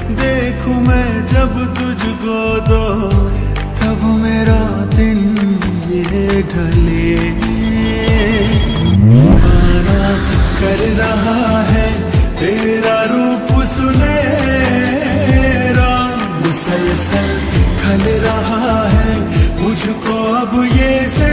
देखूं मैं जब तुझको तो तब मेरा दिन ये ढले। दीवाना कर रहा है तेरा रूप सुनहरा, मुसलसल खल रहा है मुझको अब ये